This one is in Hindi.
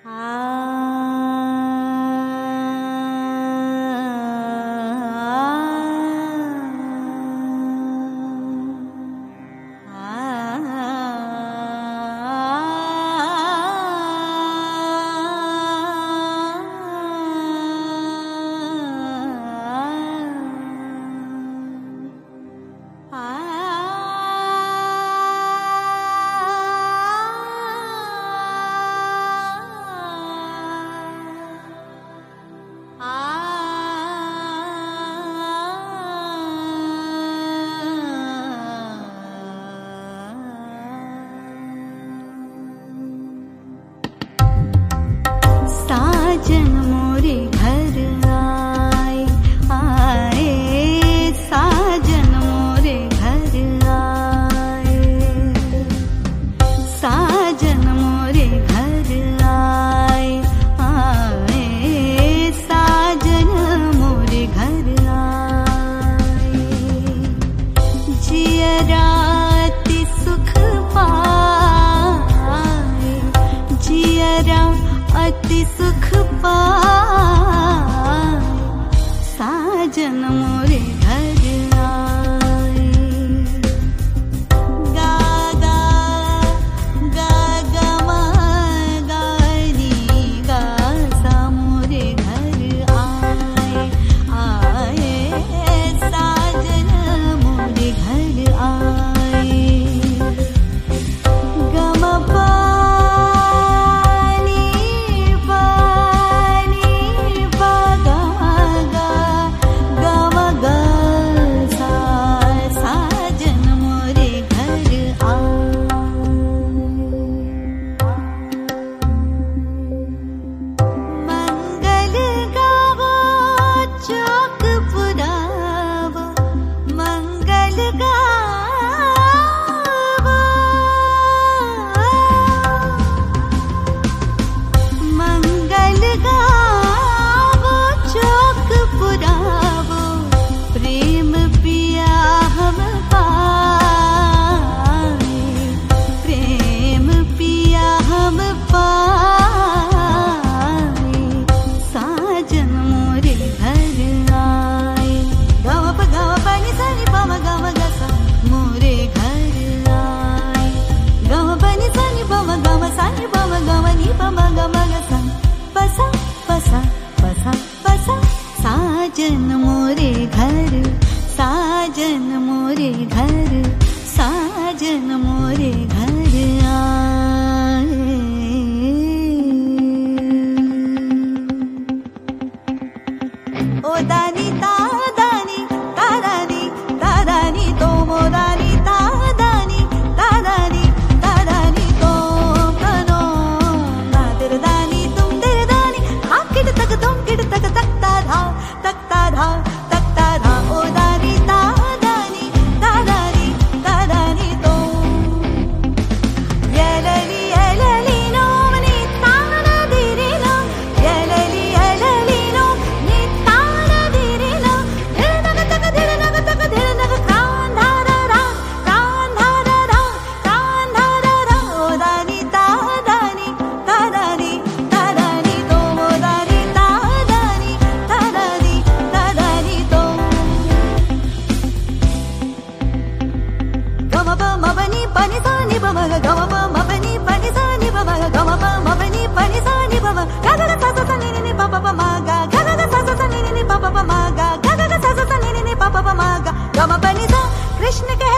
अति सुख पाए साजन मोरे घर आए। गा गा गा गा मा गा नी गा सा मोरे घर आए आए साजन मोरे घर आए। गम साजन मोरे घर, साजन मोरे घर, साजन मोरे घर आए। ओ दानी तादानी तादानी तादानी तो मोदानी तादानी तादानी तादानी तो कनो नादर दानी तुम दर दानी हाकिड तक तुम किड तक तकता धा तकता धा तकता धा। ओ दानी तादानी तादानी तादानी तो यलली यलली नो मनी ताना दिरे नो यलली यलली नो नी ताना दिरे नो दिल नग तक दिल नग तक दिल नग कान धारा रा कान धारा रा कान धारा रा। ओ दानी तादानी तादानी तादानी तो ओ दानी तादानी तादानी तादानी तो गम प म प नि प नि सा नि प म ग गम प म प नि प नि सा नि प म ग गम प म प नि प नि सा नि प म ग ग ग सा सा सा नि नि प प प म ग ग ग ग सा सा सा नि नि प प प म ग ग ग ग सा सा सा नि नि प प प म ग गम प नि सा कृष्ण कह